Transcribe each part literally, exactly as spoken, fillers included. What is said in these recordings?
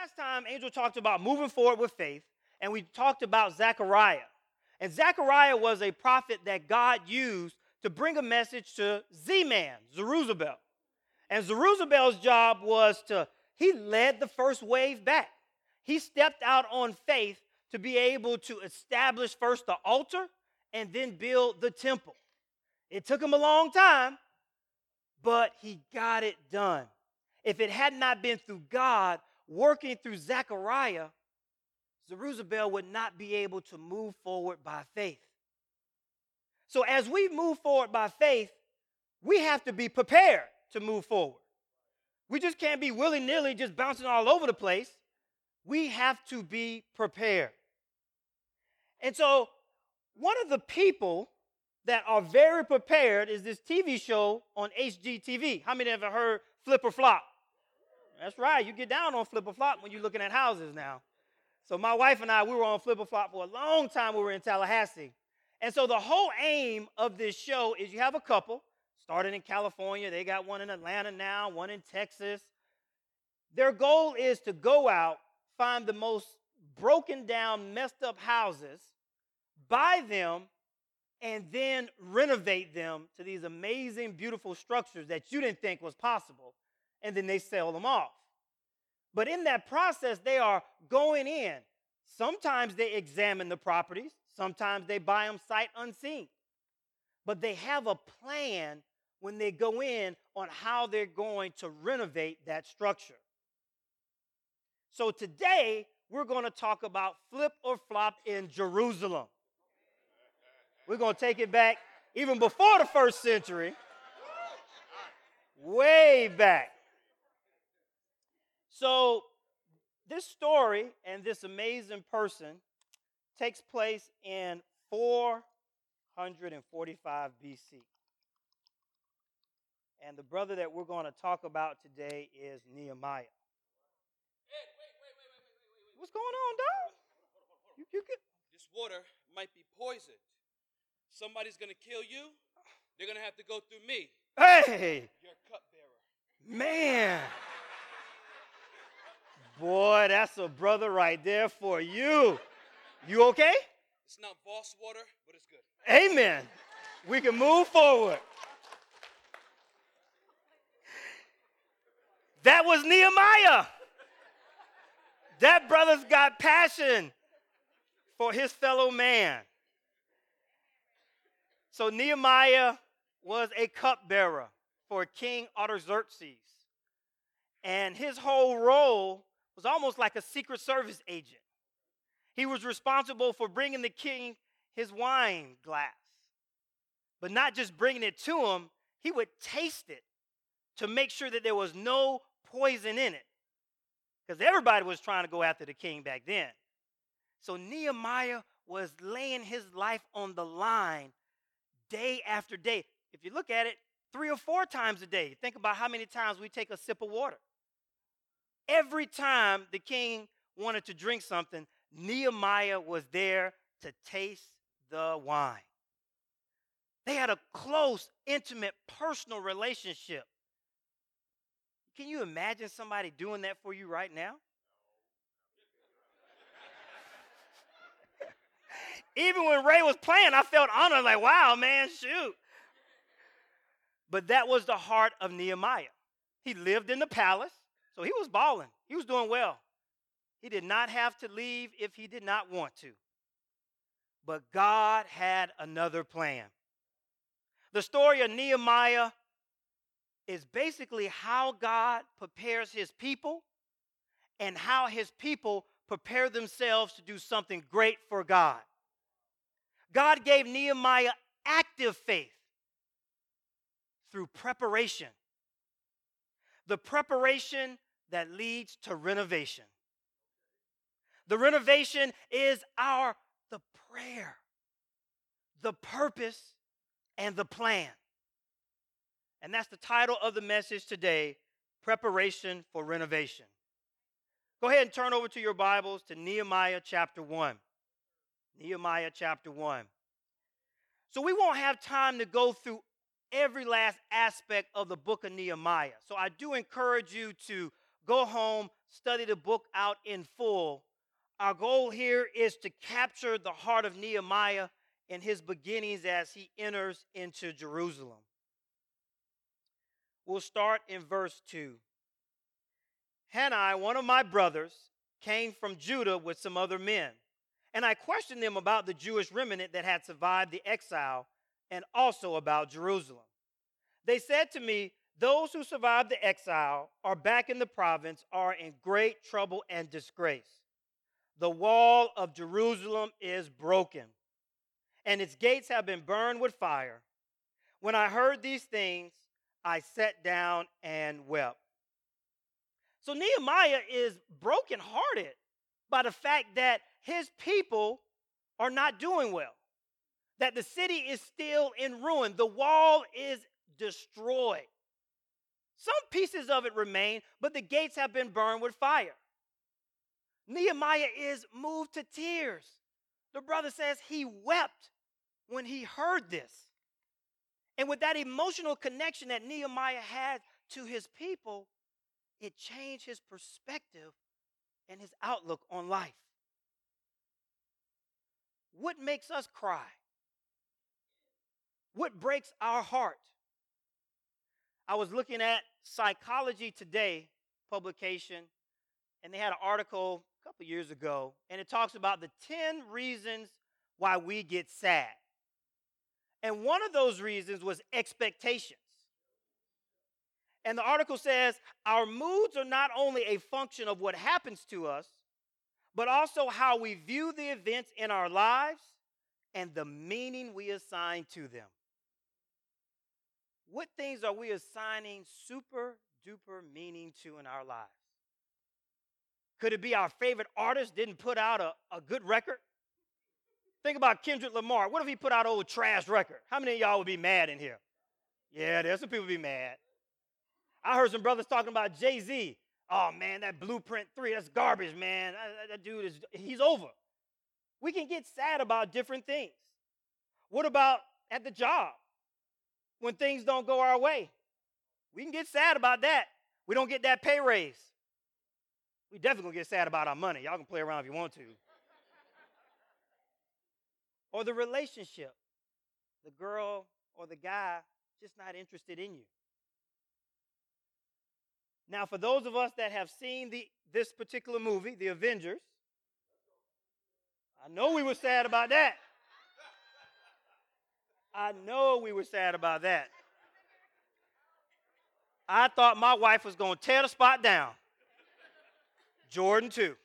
last time, Angel talked about moving forward with faith, and we talked about Zechariah. And Zechariah was a prophet that God used to bring a message to Z-Man, Zerubbabel. And Zerubbabel's job was to, he led the first wave back. He stepped out on faith to be able to establish first the altar and then build the temple. It took him a long time, but he got it done. If it had not been through God working through Zechariah, Zerubbabel would not be able to move forward by faith. So as we move forward by faith, we have to be prepared to move forward. We just can't be willy-nilly just bouncing all over the place. We have to be prepared. And so one of the people that are very prepared is this T V show on H G T V. How many have ever heard Flip or Flop? That's right. You get down on Flip or Flop when you're looking at houses now. So my wife and I, we were on Flip or Flop for a long time. We were in Tallahassee. And so the whole aim of this show is you have a couple, started in California. They got one in Atlanta now, one in Texas. Their goal is to go out, find the most broken down, messed up houses, buy them, and then renovate them to these amazing, beautiful structures that you didn't think was possible, and then they sell them off. But in that process, they are going in. Sometimes they examine the properties. Sometimes they buy them sight unseen. But they have a plan when they go in on how they're going to renovate that structure. So today, we're going to talk about Flip or Flop in Jerusalem. We're going to take it back even before the first century, way back. So this story and this amazing person takes place in four forty-five B C. And the brother that we're going to talk about today is Nehemiah. Ed, wait, wait, wait, wait, wait, wait, wait. What's going on, dog? You, you get... This water might be poisoned. Somebody's going to kill you. They're going to have to go through me. Hey! Your cupbearer. Man. Boy, that's a brother right there for you. You okay? It's not Voss water, but it's good. Amen. We can move forward. That was Nehemiah. That brother's got passion for his fellow man. So Nehemiah was a cupbearer for King Artaxerxes. And his whole role was almost like a Secret Service agent. He was responsible for bringing the king his wine glass. But not just bringing it to him, he would taste it to make sure that there was no poison in it. Because everybody was trying to go after the king back then. So Nehemiah was laying his life on the line day after day. If you look at it, three or four times a day. Think about how many times we take a sip of water. Every time the king wanted to drink something, Nehemiah was there to taste the wine. They had a close, intimate, personal relationship. Can you imagine somebody doing that for you right now? Even when Ray was playing, I felt honored, like, wow, man, shoot. But that was the heart of Nehemiah. He lived in the palace, so he was balling. He was doing well. He did not have to leave if he did not want to. But God had another plan. The story of Nehemiah is basically how God prepares his people and how his people prepare themselves to do something great for God. God gave Nehemiah active faith through preparation. The preparation that leads to renovation. The renovation is our, the prayer, the purpose, and the plan. And that's the title of the message today, Preparation for Renovation. Go ahead and turn over to your Bibles to Nehemiah chapter one. Nehemiah chapter one. So we won't have time to go through every last aspect of the book of Nehemiah. So I do encourage you to go home, study the book out in full, our goal here is to capture the heart of Nehemiah in his beginnings as he enters into Jerusalem. We'll start in verse two. Hanani, one of my brothers, came from Judah with some other men, and I questioned them about the Jewish remnant that had survived the exile and also about Jerusalem. They said to me, those who survived the exile are back in the province are in great trouble and disgrace. The wall of Jerusalem is broken, and its gates have been burned with fire. When I heard these things, I sat down and wept. So Nehemiah is brokenhearted by the fact that his people are not doing well, that the city is still in ruin. The wall is destroyed. Some pieces of it remain, but the gates have been burned with fire. Nehemiah is moved to tears. The brother says he wept when he heard this. And with that emotional connection that Nehemiah had to his people, it changed his perspective and his outlook on life. What makes us cry? What breaks our heart? I was looking at Psychology Today publication, and they had an article a couple years ago, and it talks about the ten reasons why we get sad. And one of those reasons was expectations. And the article says, our moods are not only a function of what happens to us, but also how we view the events in our lives and the meaning we assign to them. What things are we assigning super duper meaning to in our lives? Could it be our favorite artist didn't put out a, a good record? Think about Kendrick Lamar. What if he put out an old trash record? How many of y'all would be mad in here? Yeah, there's some people be mad. I heard some brothers talking about Jay-Z. Oh, man, that Blueprint three, that's garbage, man. That, that dude, is he's over. We can get sad about different things. What about at the job? When things don't go our way, we can get sad about that. We don't get that pay raise. We definitely gonna get sad about our money. Y'all can play around if you want to. Or the relationship. The girl or the guy just not interested in you. Now, for those of us that have seen the this particular movie, The Avengers, I know we were sad about that. I know we were sad about that. I thought my wife was going to tear the spot down. Jordan two.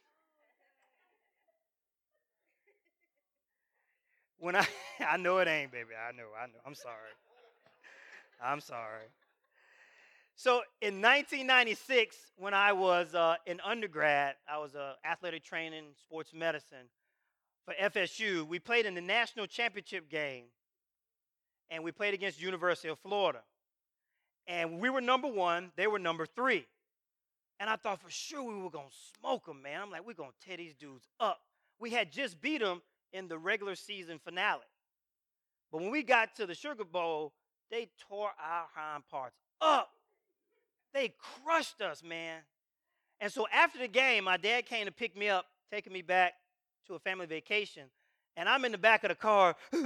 When I, I know it ain't, baby. I know, I know. I'm sorry. I'm sorry. So in nineteen ninety-six, when I was uh, in undergrad, I was uh, athletic training, sports medicine for F S U. We played in the national championship game, and we played against University of Florida. And we were number one, they were number three. And I thought for sure we were going to smoke them, man. I'm like, we're going to tear these dudes up. We had just beat them in the regular season finale. But when we got to the Sugar Bowl, they tore our hind parts up. They crushed us, man. And so after the game, my dad came to pick me up, taking me back to a family vacation. And I'm in the back of the car. He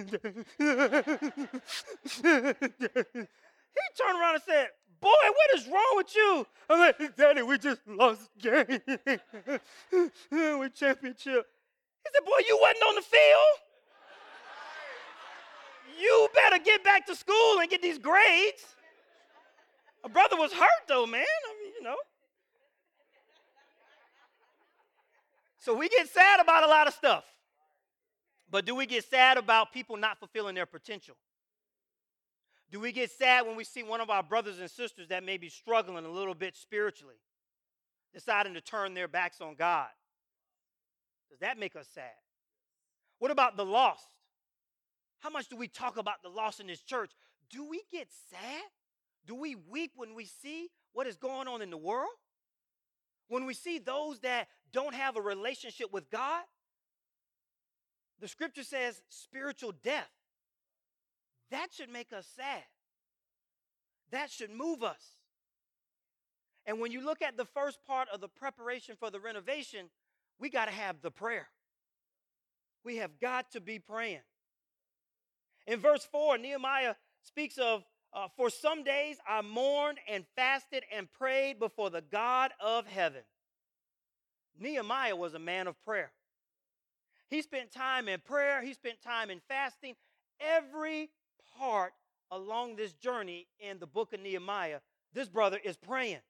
turned around and said, boy, what is wrong with you? I'm like, Daddy, we just lost the game. We championship. He said, boy, you wasn't on the field. You better get back to school and get these grades. My brother was hurt, though, man. I mean, you know. So we get sad about a lot of stuff. But do we get sad about people not fulfilling their potential? Do we get sad when we see one of our brothers and sisters that may be struggling a little bit spiritually, deciding to turn their backs on God? Does that make us sad? What about the lost? How much do we talk about the lost in this church? Do we get sad? Do we weep when we see what is going on in the world? When we see those that don't have a relationship with God? The scripture says spiritual death. That should make us sad. That should move us. And when you look at the first part of the preparation for the renovation, we got to have the prayer. We have got to be praying. In verse four, Nehemiah speaks of, uh, for some days I mourned and fasted and prayed before the God of heaven. Nehemiah was a man of prayer. He spent time in prayer. He spent time in fasting. Every part along this journey in the book of Nehemiah, this brother is praying.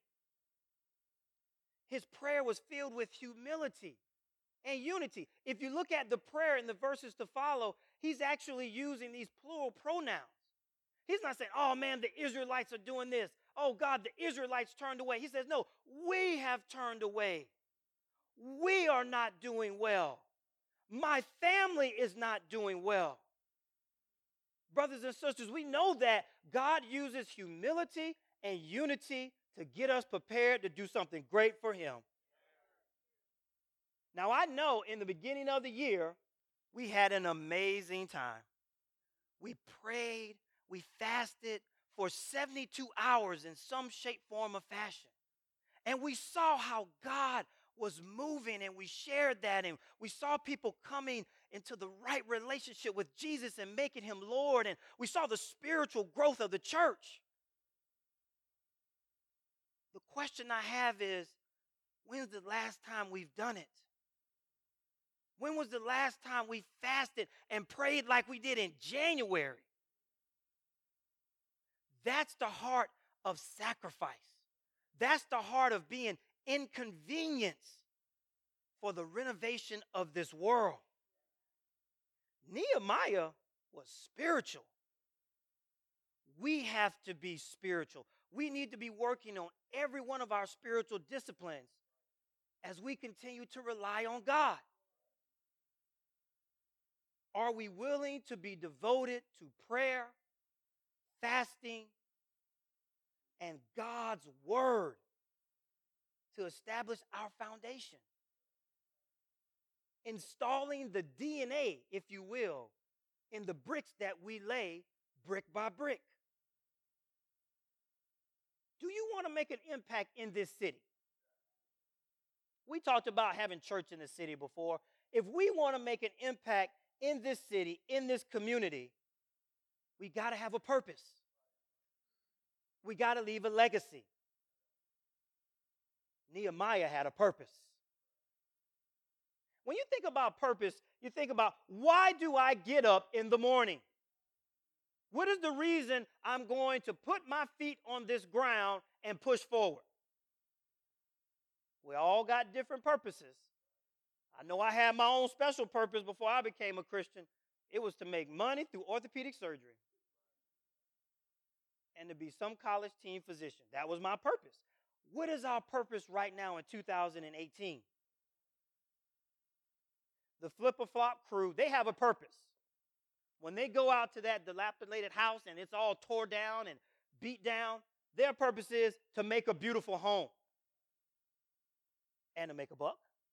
His prayer was filled with humility and unity. If you look at the prayer in the verses to follow, he's actually using these plural pronouns. He's not saying, oh man, the Israelites are doing this. Oh God, the Israelites turned away. He says, no, we have turned away. We are not doing well. My family is not doing well. Brothers and sisters, we know that God uses humility and unity to get us prepared to do something great for him. Now, I know in the beginning of the year, we had an amazing time. We prayed, we fasted for seventy-two hours in some shape, form, or fashion. And we saw how God was moving, and we shared that, and we saw people coming into the right relationship with Jesus and making him Lord, and we saw the spiritual growth of the church. The question I have is, when's the last time we've done it? When was the last time we fasted and prayed like we did in January? That's the heart of sacrifice. That's the heart of being inconvenienced for the renovation of this world. Nehemiah was spiritual. We have to be spiritual. We need to be working on every one of our spiritual disciplines as we continue to rely on God. Are we willing to be devoted to prayer, fasting, and God's word to establish our foundation? Installing the D N A, if you will, in the bricks that we lay brick by brick. Do you want to make an impact in this city? We talked about having church in the city before. If we want to make an impact in this city, in this community, we got to have a purpose. We got to leave a legacy. Nehemiah had a purpose. When you think about purpose, you think about, why do I get up in the morning? What is the reason I'm going to put my feet on this ground and push forward? We all got different purposes. I know I had my own special purpose before I became a Christian. It was to make money through orthopedic surgery and to be some college teen physician. That was my purpose. What is our purpose right now in two thousand eighteen? The Flip-A-Flop crew, they have a purpose. When they go out to that dilapidated house and it's all tore down and beat down, their purpose is to make a beautiful home and to make a buck.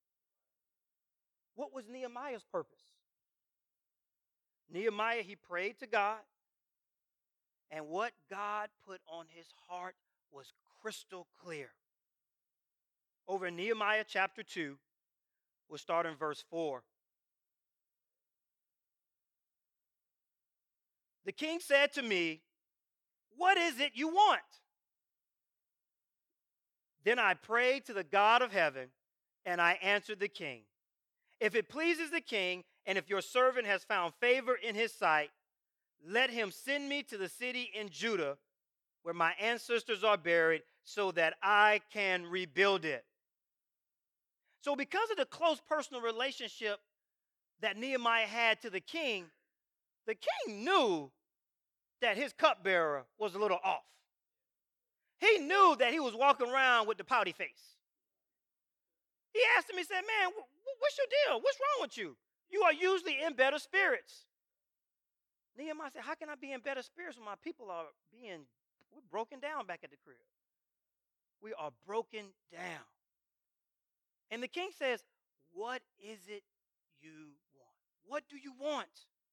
What was Nehemiah's purpose? Nehemiah, he prayed to God, and what God put on his heart was crystal clear. Over in Nehemiah chapter two, we'll start in verse four. The king said to me, "What is it you want?" Then I prayed to the God of heaven, and I answered the king, "If it pleases the king, and if your servant has found favor in his sight, let him send me to the city in Judah where my ancestors are buried, so that I can rebuild it." So because of the close personal relationship that Nehemiah had to the king, the king knew that his cupbearer was a little off. He knew that he was walking around with the pouty face. He asked him, he said, "Man, what's your deal? What's wrong with you? You are usually in better spirits." Nehemiah said, "How can I be in better spirits when my people are being, we're broken down back at the crib? We are broken down." And the king says, "What is it you want? What do you want?"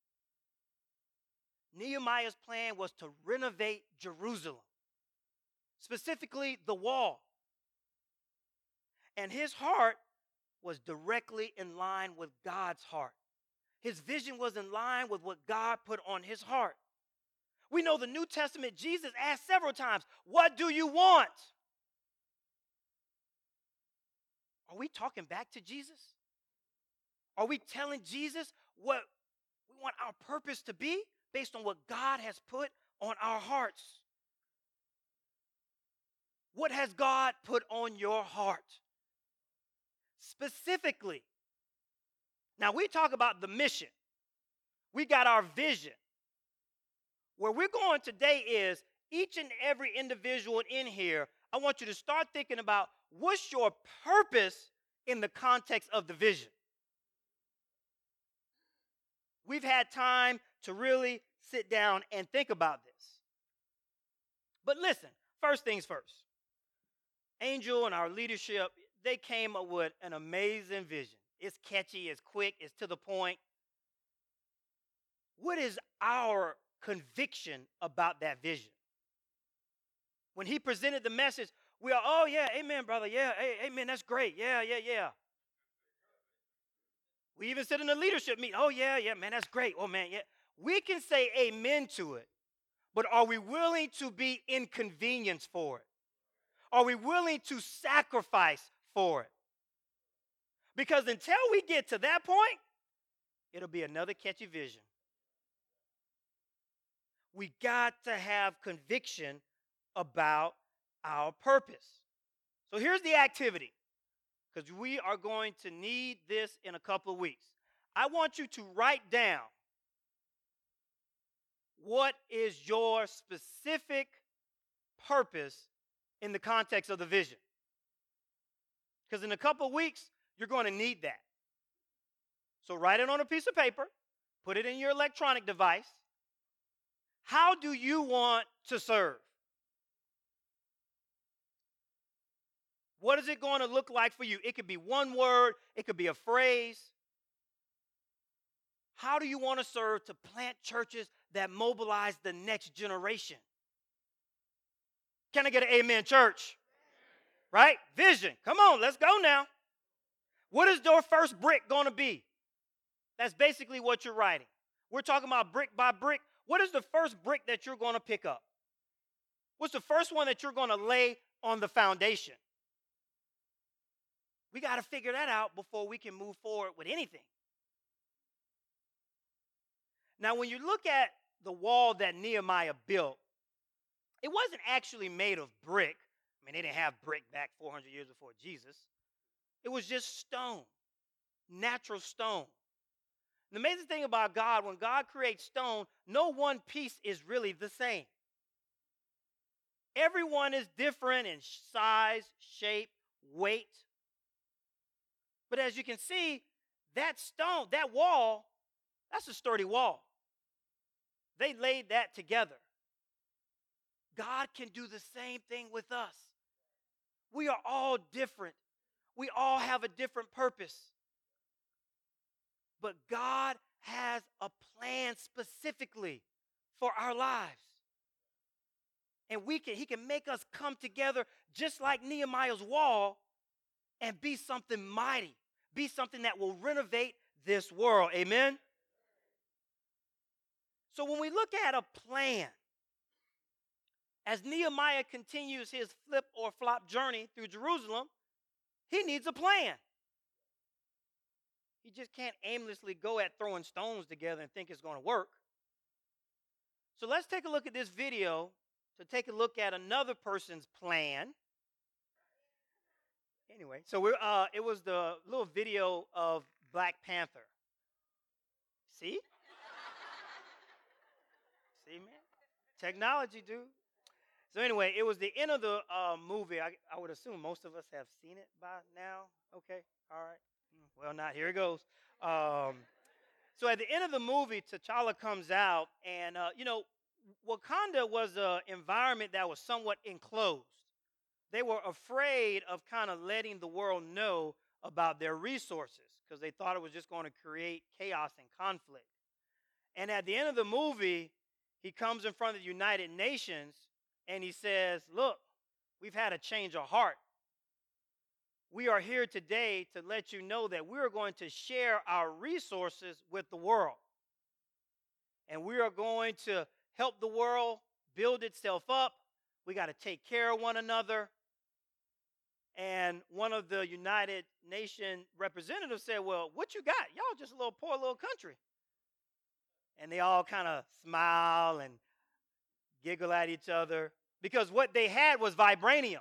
Nehemiah's plan was to renovate Jerusalem, specifically the wall. And his heart was directly in line with God's heart. His vision was in line with what God put on his heart. We know the New Testament, Jesus asked several times, "What do you want?" Are we talking back to Jesus? Are we telling Jesus what we want our purpose to be based on what God has put on our hearts? What has God put on your heart? Specifically. Now, we talk about the mission. We got our vision. Where we're going today is each and every individual in here, I want you to start thinking about what's your purpose in the context of the vision. We've had time to really sit down and think about this. But listen, first things first. Angel and our leadership, they came up with an amazing vision. It's catchy, it's quick, it's to the point. What is our conviction about that vision? When he presented the message, we are, oh yeah, amen, brother, yeah, hey, amen, that's great, yeah, yeah, yeah. We even sit in the leadership meeting, oh yeah, yeah, man, that's great, oh man, yeah. We can say amen to it, but are we willing to be inconvenienced for it? Are we willing to sacrifice for it? Because until we get to that point, it'll be another catchy vision. We got to have conviction about our purpose. So here's the activity, because we are going to need this in a couple of weeks. I want you to write down what is your specific purpose in the context of the vision. Because in a couple of weeks, you're going to need that. So write it on a piece of paper, put it in your electronic device. How do you want to serve? What is it going to look like for you? It could be one word, it could be a phrase. How do you want to serve to plant churches that mobilize the next generation? Can I get an amen, church? Right? Vision. Come on, let's go now. What is your first brick going to be? That's basically what you're writing. We're talking about brick by brick. What is the first brick that you're going to pick up? What's the first one that you're going to lay on the foundation? We got to figure that out before we can move forward with anything. Now, when you look at the wall that Nehemiah built, it wasn't actually made of brick. I mean, they didn't have brick back four hundred years before Jesus. It was just stone, natural stone. The amazing thing about God, when God creates stone, no one piece is really the same. Everyone is different in size, shape, weight. But as you can see, that stone, that wall, that's a sturdy wall. They laid that together. God can do the same thing with us. We are all different. We all have a different purpose. But God has a plan specifically for our lives. And we can, he can make us come together just like Nehemiah's wall and be something mighty, be something that will renovate this world. Amen? So when we look at a plan, as Nehemiah continues his flip or flop journey through Jerusalem, he needs a plan. He just can't aimlessly go at throwing stones together and think it's going to work. So let's take a look at this video to take a look at another person's plan. Anyway, so we're, uh, it was the little video of Black Panther. See? See, man? Technology, dude. So anyway, it was the end of the uh, movie. I, I would assume most of us have seen it by now. Okay, all right. Well, not. Here it goes. Um, so at the end of the movie, T'Challa comes out, and, uh, you know, Wakanda was an environment that was somewhat enclosed. They were afraid of kind of letting the world know about their resources because they thought it was just going to create chaos and conflict. And at the end of the movie, he comes in front of the United Nations, and he says, look, we've had a change of heart. we are here today to let you know that we are going to share our resources with the world. And we are going to help the world build itself up. We got to take care of one another. And one of the United Nations representatives said, well, what you got? Y'all just a little poor little country. And they all kind of smile and giggle at each other because what they had was vibranium.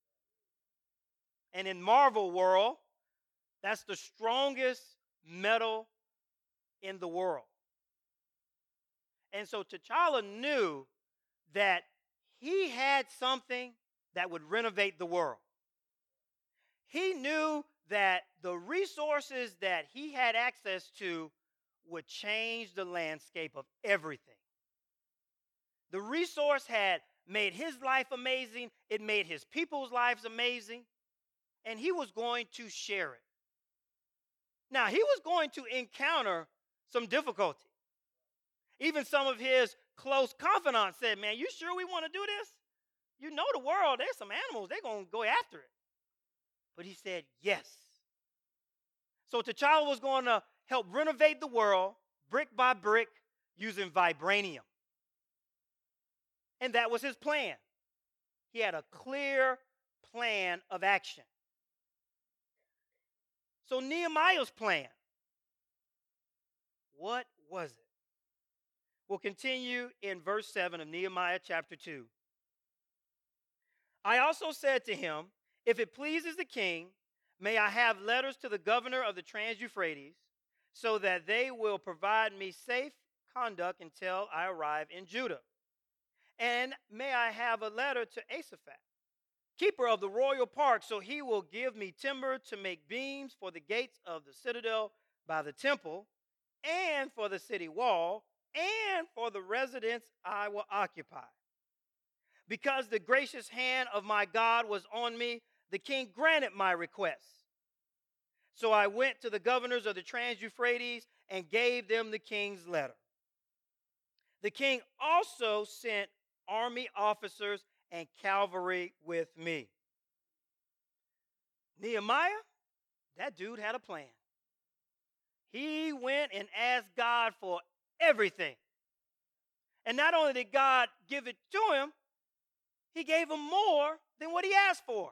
And in Marvel world, that's the strongest metal in the world. And so T'Challa knew that he had something that would renovate the world. He knew that the resources that he had access to would change the landscape of everything. The resource had made his life amazing. It made his people's lives amazing. And he was going to share it. Now, he was going to encounter some difficulty. Even some of his close confidants said, man, you sure we want to do this? You know the world, there's some animals, they're going to go after it. But he said, yes. So T'Challa was going to help renovate the world brick by brick using vibranium. And that was his plan. He had a clear plan of action. So Nehemiah's plan, what was it? We'll continue in verse seven of Nehemiah chapter two. I also said to him, if it pleases the king, may I have letters to the governor of the Trans-Euphrates, so that they will provide me safe conduct until I arrive in Judah. And may I have a letter to Asaphat, keeper of the royal park, so he will give me timber to make beams for the gates of the citadel by the temple, and for the city wall, and for the residence I will occupy. Because the gracious hand of my God was on me, the king granted my request. So I went to the governors of the Trans-Euphrates and gave them the king's letter. The king also sent army officers and cavalry with me. Nehemiah, that dude had a plan. He went and asked God for everything. And not only did God give it to him, he gave him more than what he asked for.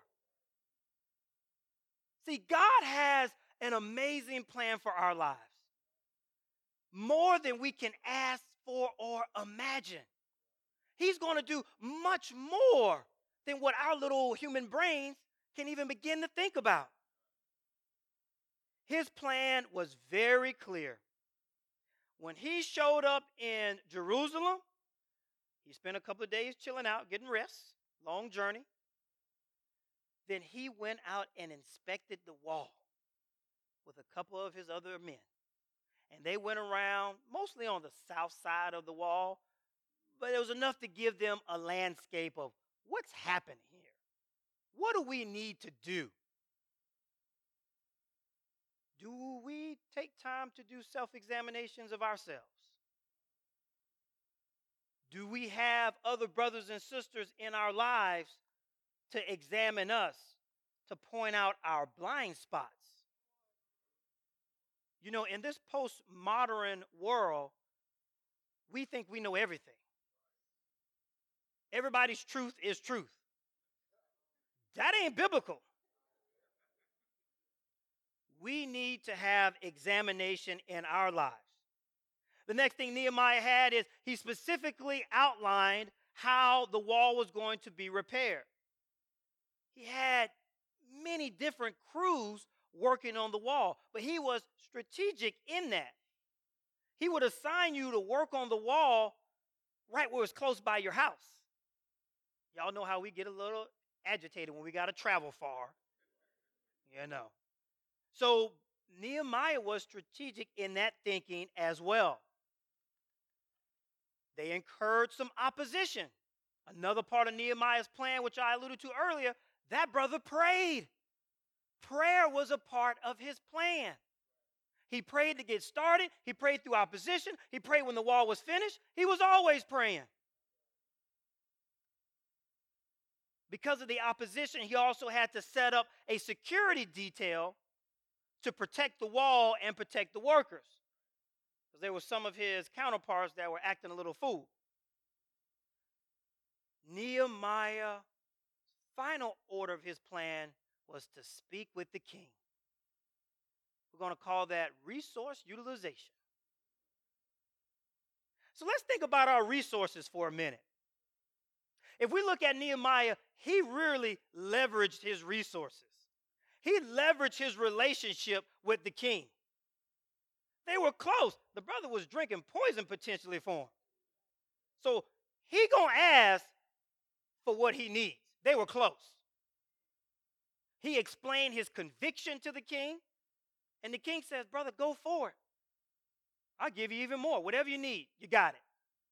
See, God has an amazing plan for our lives. More than we can ask for or imagine. He's going to do much more than what our little human brains can even begin to think about. His plan was very clear. When he showed up in Jerusalem, he spent a couple of days chilling out, getting rest, long journey. Then he went out and inspected the wall with a couple of his other men. And they went around, mostly on the south side of the wall, but it was enough to give them a landscape of what's happening here. What do we need to do? Do we take time to do self-examinations of ourselves? Do we have other brothers and sisters in our lives to examine us, to point out our blind spots? You know, in this postmodern world, we think we know everything. Everybody's truth is truth. That ain't biblical. We need to have examination in our lives. The next thing Nehemiah had is he specifically outlined how the wall was going to be repaired. He had many different crews working on the wall, but he was strategic in that. He would assign you to work on the wall right where it's close by your house. Y'all know how we get a little agitated when we got to travel far. You know. So Nehemiah was strategic in that thinking as well. They incurred some opposition. Another part of Nehemiah's plan, which I alluded to earlier, that brother prayed. Prayer was a part of his plan. He prayed to get started. He prayed through opposition. He prayed when the wall was finished. He was always praying. Because of the opposition, he also had to set up a security detail to protect the wall and protect the workers. Because there were some of his counterparts that were acting a little fool. Nehemiah's final order of his plan was to speak with the king. We're going to call that resource utilization. So let's think about our resources for a minute. If we look at Nehemiah, he really leveraged his resources. He leveraged his relationship with the king. They were close. The brother was drinking poison potentially for him. So he gonna ask for what he needs. They were close. He explained his conviction to the king, and the king says, brother, go for it. I'll give you even more. Whatever you need, you got it.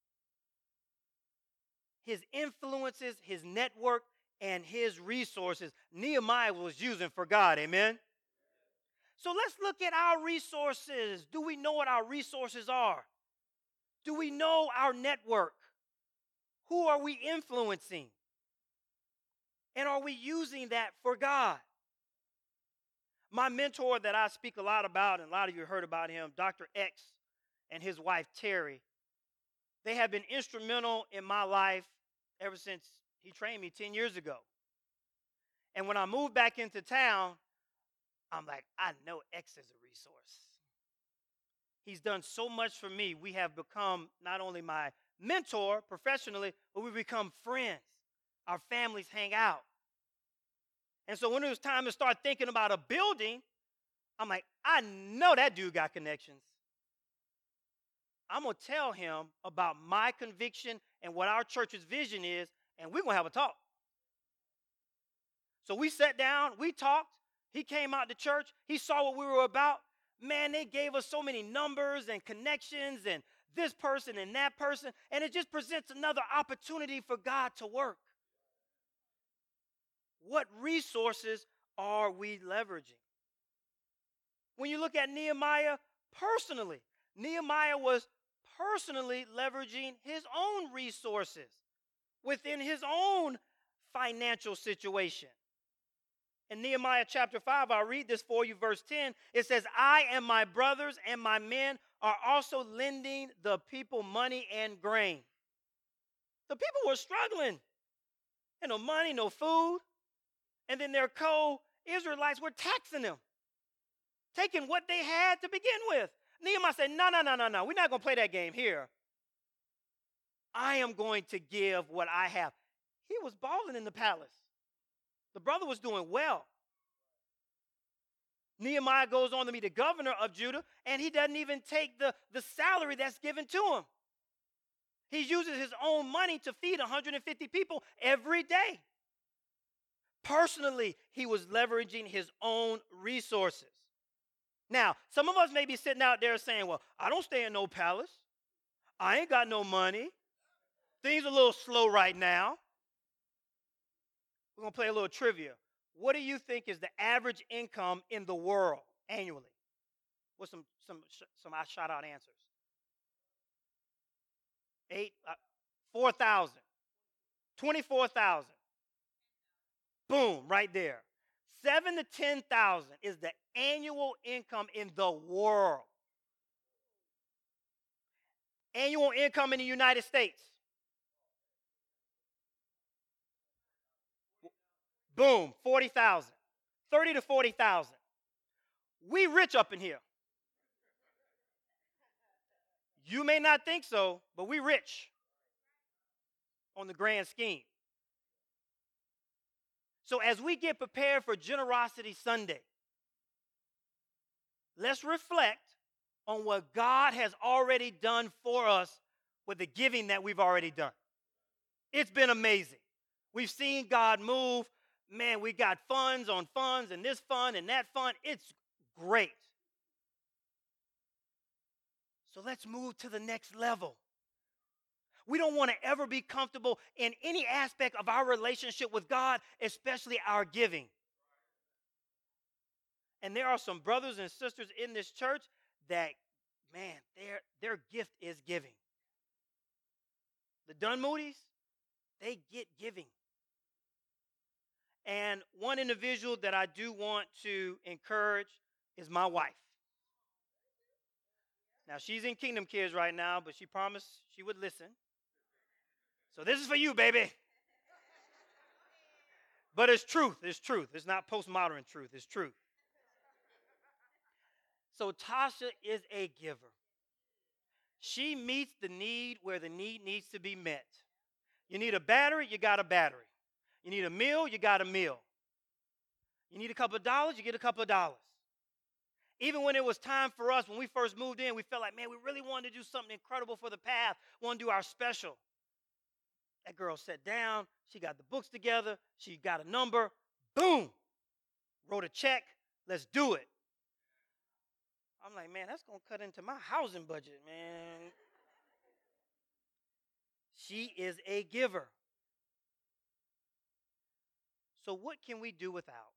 His influences, his network, and his resources, Nehemiah was using for God. Amen? So let's look at our resources. Do we know what our resources are? Do we know our network? Who are we influencing? And are we using that for God? My mentor that I speak a lot about, and a lot of you heard about him, Doctor X, and his wife Terry, they have been instrumental in my life ever since he trained me ten years ago. And when I moved back into town, I'm like, I know X is a resource. He's done so much for me. We have become not only my mentor professionally, but we become friends. Our families hang out. And so when it was time to start thinking about a building, I'm like, I know that dude got connections. I'm going to tell him about my conviction and what our church's vision is, and we're going to have a talk. So we sat down, we talked. He came out to church. He saw what we were about. Man, they gave us so many numbers and connections and this person and that person, and it just presents another opportunity for God to work. What resources are we leveraging? When you look at Nehemiah personally, Nehemiah was personally leveraging his own resources within his own financial situation. In Nehemiah chapter five, I'll read this for you, verse ten. It says, I and my brothers and my men are also lending the people money and grain. The people were struggling. And no money, no food. And then their co-Israelites were taxing them, taking what they had to begin with. Nehemiah said, no, no, no, no, no. We're not going to play that game here. I am going to give what I have. He was balling in the palace. The brother was doing well. Nehemiah goes on to be the governor of Judah, and he doesn't even take the, the salary that's given to him. He uses his own money to feed one hundred fifty people every day. Personally, he was leveraging his own resources. Now, some of us may be sitting out there saying, well, I don't stay in no palace. I ain't got no money. Things are a little slow right now. We're going to play a little trivia. What do you think is the average income in the world annually? What's some some some I shot out answers? Eight, uh, four thousand, twenty-four thousand. Boom, right there. Seven to ten thousand is the annual income in the world. Annual income in the United States. Boom, forty thousand. thirty to forty thousand. We rich up in here. You may not think so, but we rich on the grand scheme. So as we get prepared for Generosity Sunday, let's reflect on what God has already done for us with the giving that we've already done. It's been amazing. We've seen God move. Man, we got funds on funds and this fund and that fund. It's great. So let's move to the next level. We don't want to ever be comfortable in any aspect of our relationship with God, especially our giving. And there are some brothers and sisters in this church that, man, their, their gift is giving. The Dunmoody's, they get giving. And one individual that I do want to encourage is my wife. Now, she's in Kingdom Kids right now, but she promised she would listen. So this is for you, baby. But it's truth. It's truth. It's not postmodern truth. It's truth. So Tasha is a giver. She meets the need where the need needs to be met. You need a battery, you got a battery. You need a meal, you got a meal. You need a couple of dollars, you get a couple of dollars. Even when it was time for us, when we first moved in, we felt like, man, we really wanted to do something incredible for the path. We want to do our special. That girl sat down. She got the books together. She got a number. Boom. Wrote a check. Let's do it. I'm like, man, that's going to cut into my housing budget, man. She is a giver. So what can we do without?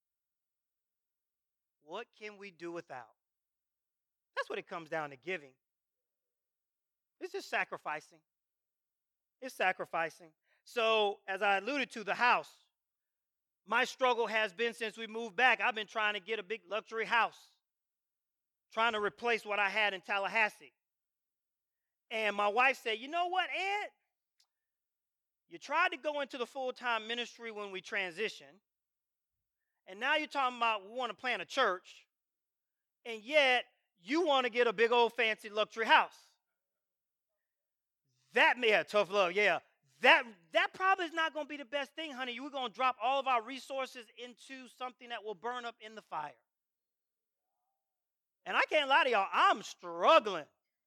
What can we do without? That's what it comes down to giving. It's just sacrificing. It's sacrificing. So, as I alluded to, the house. My struggle has been since we moved back, I've been trying to get a big luxury house. Trying to replace what I had in Tallahassee. And my wife said, you know what, Ed? You tried to go into the full-time ministry when we transitioned. And now you're talking about we want to plant a church. And yet, you want to get a big old fancy luxury house. That, yeah, tough love, yeah. That, that probably is not going to be the best thing, honey. We're going to drop all of our resources into something that will burn up in the fire. And I can't lie to y'all, I'm struggling.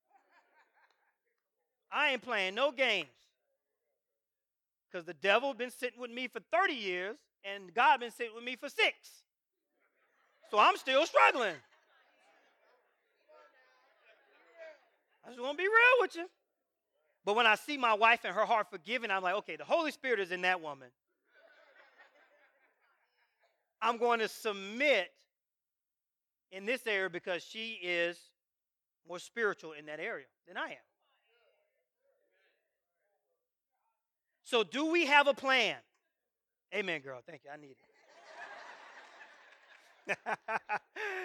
I ain't playing no games. Because the devil been sitting with me for thirty years, and God been sitting with me for six. So I'm still struggling. I just want to be real with you. But when I see my wife and her heart for giving, I'm like, okay, the Holy Spirit is in that woman. I'm going to submit in this area because she is more spiritual in that area than I am. So do we have a plan? Amen, girl. Thank you. I need it.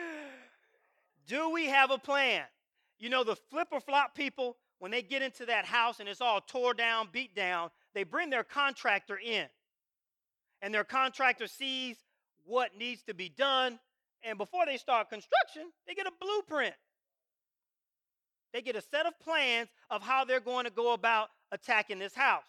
Do we have a plan? You know, the flip or flop people, when they get into that house and it's all tore down, beat down, they bring their contractor in. And their contractor sees what needs to be done. And before they start construction, they get a blueprint. They get a set of plans of how they're going to go about attacking this house.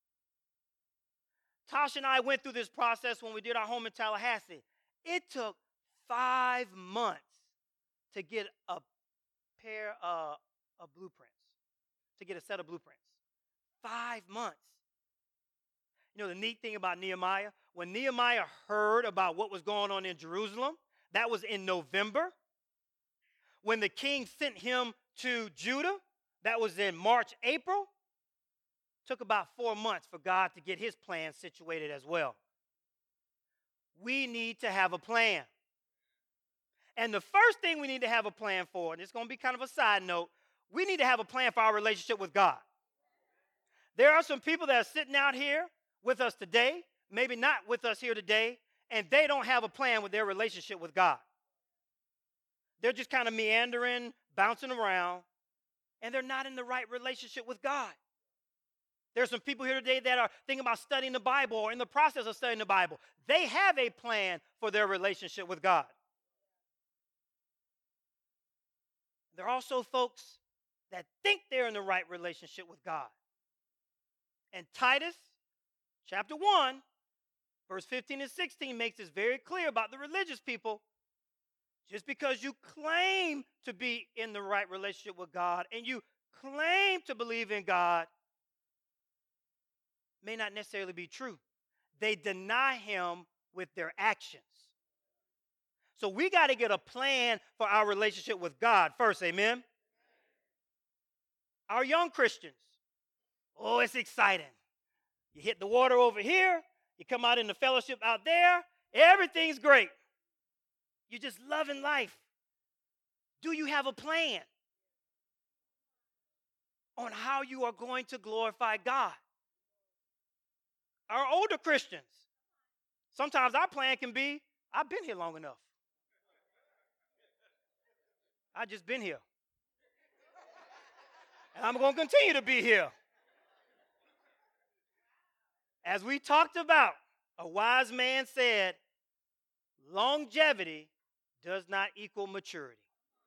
Tasha and I went through this process when we did our home in Tallahassee. It took five months to get a pair of, of blueprints, to get a set of blueprints. Five months. You know the neat thing about Nehemiah? When Nehemiah heard about what was going on in Jerusalem, that was in November. When the king sent him to Judah, that was in March, April. Took about four months for God to get his plan situated as well. We need to have a plan. And the first thing we need to have a plan for, and it's going to be kind of a side note, we need to have a plan for our relationship with God. There are some people that are sitting out here with us today, maybe not with us here today, and they don't have a plan with their relationship with God. They're just kind of meandering, bouncing around, and they're not in the right relationship with God. There's some people here today that are thinking about studying the Bible or in the process of studying the Bible. They have a plan for their relationship with God. There are also folks that think they're in the right relationship with God. And Titus chapter one, verse fifteen and sixteen makes this very clear about the religious people. Just because you claim to be in the right relationship with God and you claim to believe in God may not necessarily be true. They deny him with their actions. So we got to get a plan for our relationship with God first, amen? Our young Christians, oh, it's exciting. You hit the water over here, you come out in the fellowship out there, everything's great. You're just loving life. Do you have a plan on how you are going to glorify God? Our older Christians, Sometimes our plan can be, I've been here long enough. I just been here. And I'm going to continue to be here. As we talked about, a wise man said, longevity does not equal maturity.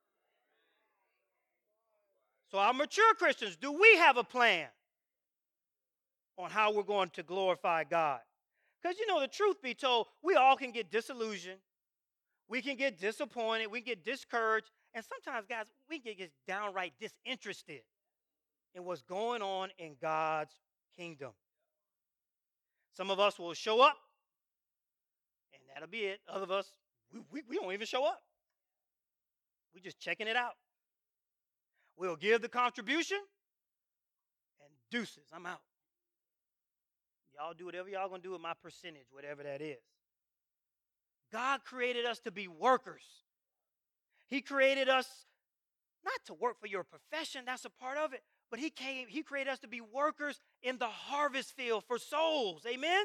So our mature Christians, do we have a plan on how we're going to glorify God? Because, you know, the truth be told, we all can get disillusioned. We can get disappointed. We can get discouraged. And sometimes, guys, we can get downright disinterested in what's going on in God's kingdom. Some of us will show up, and that'll be it. Other of us, we, we, we don't even show up. We're just checking it out. We'll give the contribution, and deuces, I'm out. Y'all do whatever y'all going to do with my percentage, whatever that is. God created us to be workers. He created us not to work for your profession, that's a part of it, but he came, he created us to be workers in the harvest field for souls. Amen?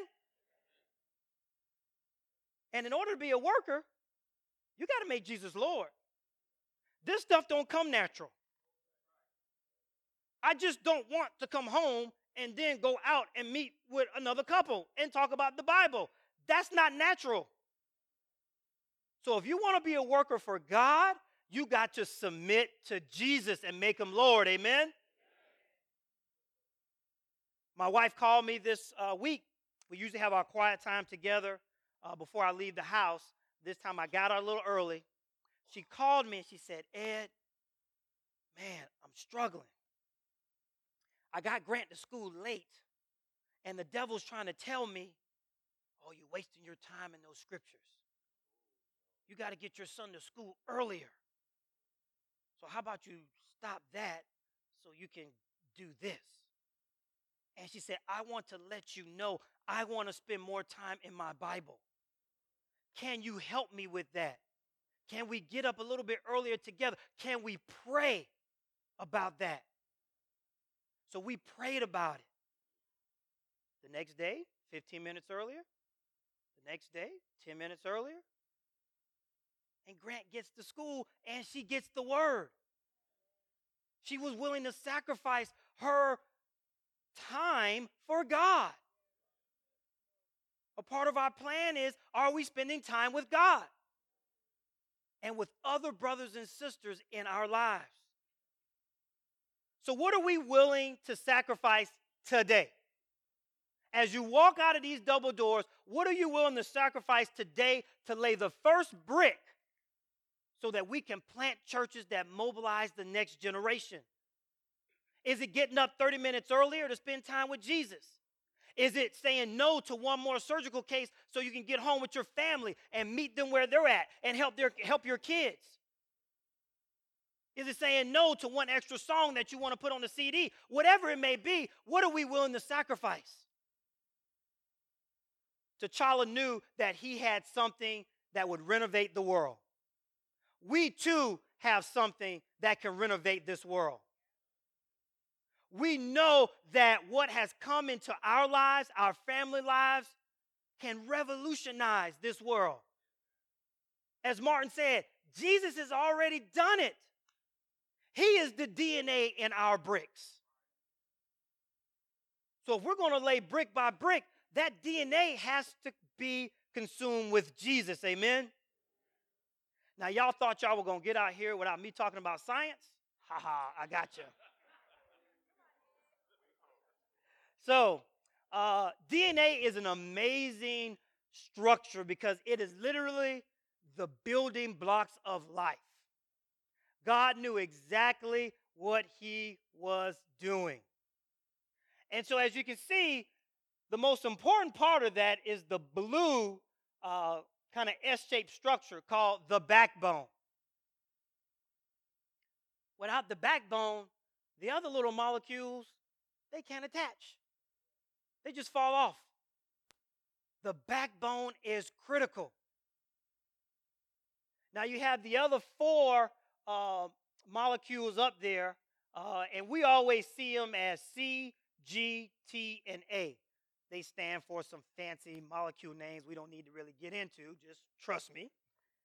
And in order to be a worker, you got to make Jesus Lord. This stuff don't come natural. I just don't want to come home and then go out and meet with another couple and talk about the Bible. That's not natural. So if you want to be a worker for God, you got to submit to Jesus and make him Lord. Amen? My wife called me this uh, week. We usually have our quiet time together uh, before I leave the house. This time I got out a little early. She called me and she said, Ed, man, I'm struggling. I got Grant to school late, and the devil's trying to tell me, oh, you're wasting your time in those scriptures. You got to get your son to school earlier. So how about you stop that so you can do this? And she said, I want to let you know I want to spend more time in my Bible. Can you help me with that? Can we get up a little bit earlier together? Can we pray about that? So we prayed about it. The next day, fifteen minutes earlier. The next day, ten minutes earlier. And Grant gets to school and she gets the word. She was willing to sacrifice her time for God. A part of our plan is, are we spending time with God and with other brothers and sisters in our lives? So what are we willing to sacrifice today? As you walk out of these double doors, what are you willing to sacrifice today to lay the first brick so that we can plant churches that mobilize the next generation? Is it getting up thirty minutes earlier to spend time with Jesus? Is it saying no to one more surgical case so you can get home with your family and meet them where they're at and help their help your kids? Is it saying no to one extra song that you want to put on the C D? Whatever it may be, what are we willing to sacrifice? T'Challa knew that he had something that would renovate the world. We too have something that can renovate this world. We know that what has come into our lives, our family lives, can revolutionize this world. As Martin said, Jesus has already done it. He is the D N A in our bricks. So if we're going to lay brick by brick, that D N A has to be consumed with Jesus. Amen? Now, y'all thought y'all were going to get out here without me talking about science? Ha ha, I got you. So, uh, D N A is an amazing structure because it is literally the building blocks of life. God knew exactly what he was doing. And so, as you can see, the most important part of that is the blue uh, kind of S-shaped structure called the backbone. Without the backbone, the other little molecules, they can't attach. They just fall off. The backbone is critical. Now you have the other four uh, molecules up there, uh, and we always see them as C, G, T, and A. They stand for some fancy molecule names we don't need to really get into. Just trust me.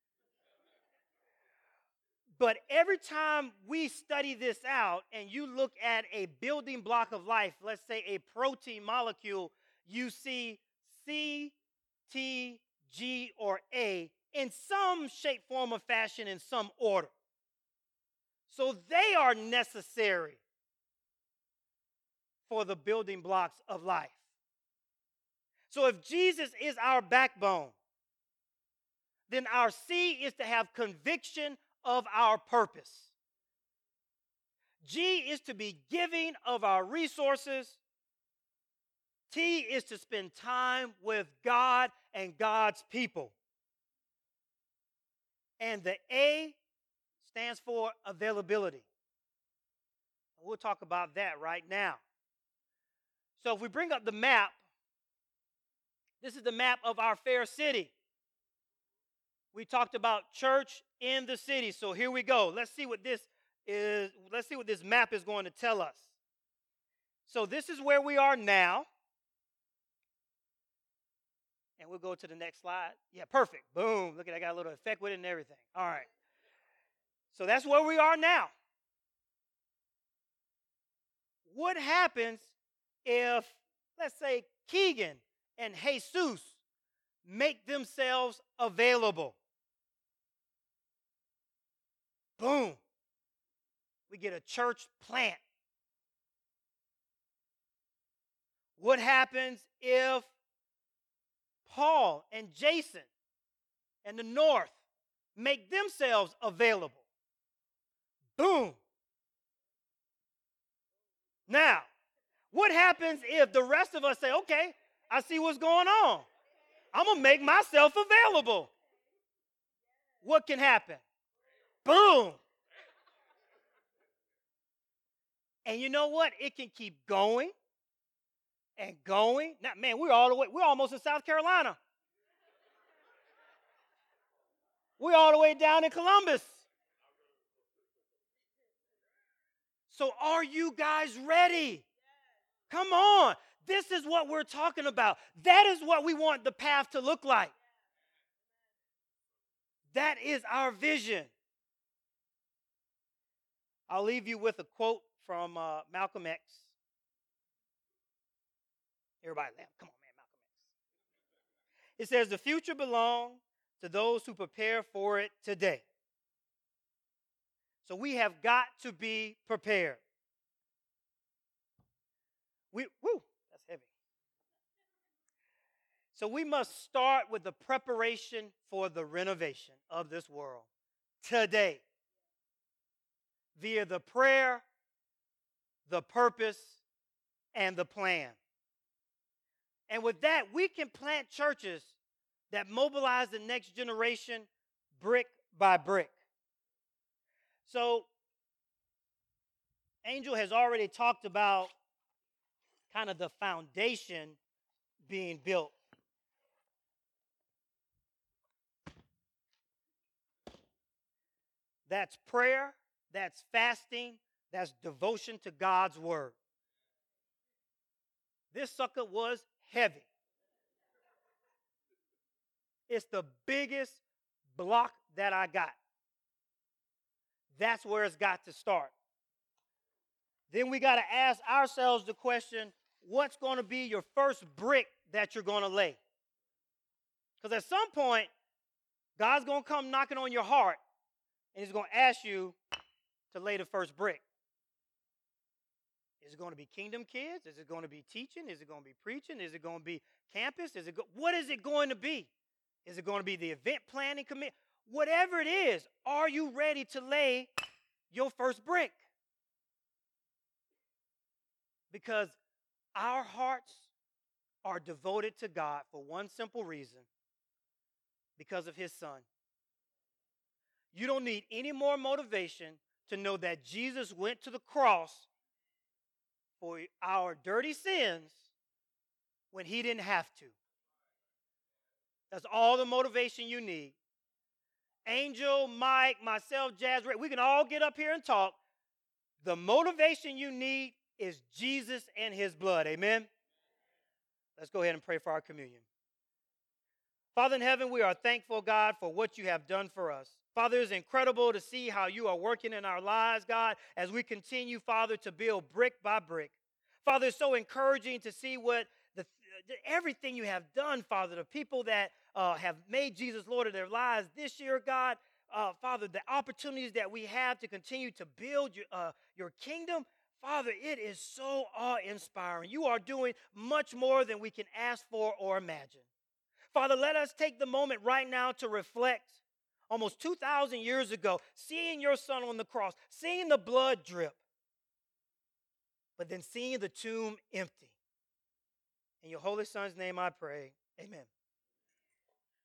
But every time we study this out and you look at a building block of life, let's say a protein molecule, you see C, T, G, or A in some shape, form, or fashion in some order. So they are necessary for the building blocks of life. So if Jesus is our backbone, then our C is to have conviction of our purpose. G is to be giving of our resources. T is to spend time with God and God's people. And the A stands for availability. We'll talk about that right now. So if we bring up the map, this is the map of our fair city. We talked about church in the city. So here we go. Let's see what this is. Let's see what this map is going to tell us. So this is where we are now. And we'll go to the next slide. Yeah, perfect. Boom. Look at that. I got a little effect with it and everything. All right. So that's where we are now. What happens if, let's say, Keegan and Jesus make themselves available? Boom. We get a church plant. What happens if Paul and Jason and the North make themselves available? Boom. Now, what happens if the rest of us say, okay, I see what's going on. I'm going to make myself available. What can happen? Boom. And you know what? It can keep going and going. Now, man, we're all the way, we're almost in South Carolina. We're all the way down in Columbus. So are you guys ready? Come on. This is what we're talking about. That is what we want the path to look like. That is our vision. I'll leave you with a quote from uh, Malcolm X. Everybody laugh. Come on, man, Malcolm X. It says, the future belongs to those who prepare for it today. So we have got to be prepared. We, woo, that's heavy. So we must start with the preparation for the renovation of this world today via the prayer, the purpose, and the plan. And with that, we can plant churches that mobilize the next generation brick by brick. So, Angel has already talked about kind of the foundation being built. That's prayer, that's fasting, that's devotion to God's word. This sucker was heavy. It's the biggest block that I got. That's where it's got to start. Then we got to ask ourselves the question, what's going to be your first brick that you're going to lay? Because at some point, God's going to come knocking on your heart, and he's going to ask you to lay the first brick. Is it going to be Kingdom Kids? Is it going to be teaching? Is it going to be preaching? Is it going to be campus? Is it go- what is it going to be? Is it going to be the event planning committee? Whatever it is, are you ready to lay your first brick? Because our hearts are devoted to God for one simple reason, because of his son. You don't need any more motivation to know that Jesus went to the cross for our dirty sins when he didn't have to. That's all the motivation you need. Angel, Mike, myself, Jazz, we can all get up here and talk. The motivation you need is Jesus and his blood. Amen? Let's go ahead and pray for our communion. Father in heaven, we are thankful, God, for what you have done for us. Father, it's incredible to see how you are working in our lives, God, as we continue, Father, to build brick by brick. Father, it's so encouraging to see what the, everything you have done, Father, the people that uh, have made Jesus Lord of their lives this year, God. Uh, Father, the opportunities that we have to continue to build your, uh, your kingdom, Father, it is so awe-inspiring. You are doing much more than we can ask for or imagine. Father, let us take the moment right now to reflect almost two thousand years ago, seeing your son on the cross, seeing the blood drip, but then seeing the tomb empty. In your holy son's name I pray, amen.